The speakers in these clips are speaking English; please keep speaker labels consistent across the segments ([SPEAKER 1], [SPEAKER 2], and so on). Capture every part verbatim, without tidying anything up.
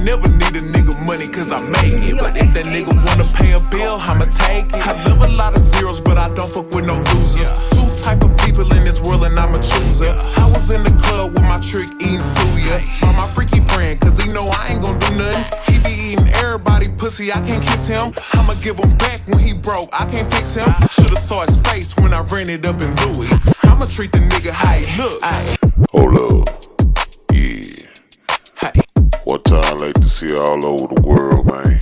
[SPEAKER 1] never need a nigga money cause I make it. But if that nigga wanna pay a bill, I'ma take it. I love a lot of zeros, but I don't fuck with no losers. Two type of people in this world and I'm a chooser. I was in the club with my trick eating suya. By my freaky friend, cause he know I ain't gon' do nothing. He be eating everybody pussy, I can't kiss him. I'ma give him back when he broke, I can't fix him. Should've saw his face when I ran it up in Louis. I'ma treat the nigga how he looks.
[SPEAKER 2] Hold up. Yeah.
[SPEAKER 1] Hey.
[SPEAKER 2] One time I like to see all over the world, man.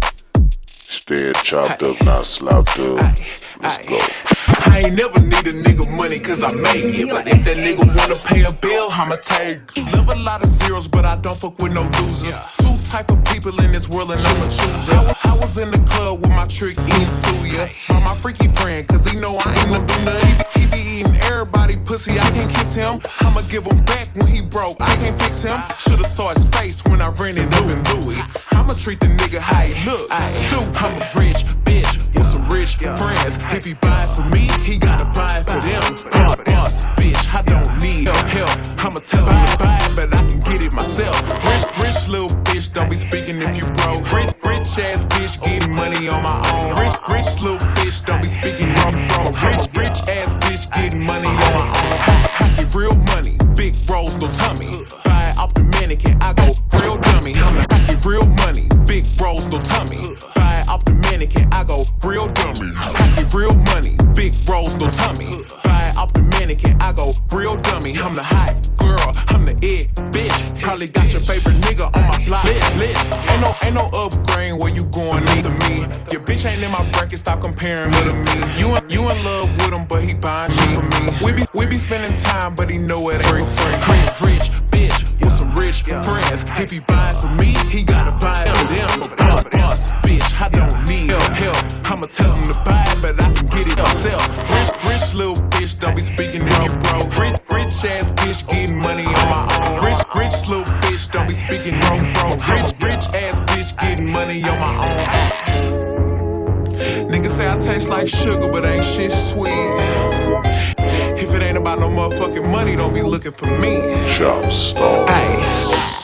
[SPEAKER 2] Instead chopped up, not slopped up. Let's go.
[SPEAKER 1] I ain't never need a nigga money cause I make it. But if that nigga wanna pay a bill, I'ma take it. Live a lot of zeros, but I don't fuck with no losers. Two type of people in this world and I'm a chooser. I, I was in the club with my tricks eating suya. By my freaky friend, cause he know I ain't gon' do nothing. He be eating everybody pussy, I can't kiss him. I'ma give him back when he broke, I can't fix him. Should've saw his face when I ran it up in Louis. I'ma treat the nigga how he looks. I'm a rich bitch with some rich friends. If he buy it for me, he gotta buy it for them. I'm a boss bitch, I don't need help. I'ma tell him to buy it, but I can get it myself. Rich, rich little bitch, don't be speaking if you broke. Rich, rich ass bitch, getting money on my own. Rich, rich little bitch, don't be speaking if you broke. Rich, rich ass bitch, getting money on my own. I get real money, big rolls, no tummy. Buy it off the mannequin, I go real dummy. I get real money, big rolls, no tummy. Buy it off the mannequin, I go real dummy. I get real money, big rolls, no tummy. Buy it off the mannequin, I go real dummy. I'm the hot girl, I'm the it bitch. Probably got your favorite nigga on my block list. list. Ain't no, ain't no upgrade where you going after me. Your bitch ain't in my bracket, stop comparing her to me. You, you in love with him, but he buying shit for me. We be, we be spending time, but he know it ain't free. Rich, rich bitch with some rich friends. If he buy it for me, he gotta buy it for them. I'm a boss bitch, I don't need help. I'ma tell him to buy it, but I can get it myself. Rich, rich little bitch, don't be speaking if you broke. Rich, rich ass bitch, getting money on my own. Rich, rich little bitch, don't be speaking broke, broke. Rich, rich ass bitch, getting money on my own. Niggas say I taste like sugar, but ain't shit sweet. If it ain't about no motherfucking money, don't be looking for me.
[SPEAKER 2] Chop stars.
[SPEAKER 1] Ay.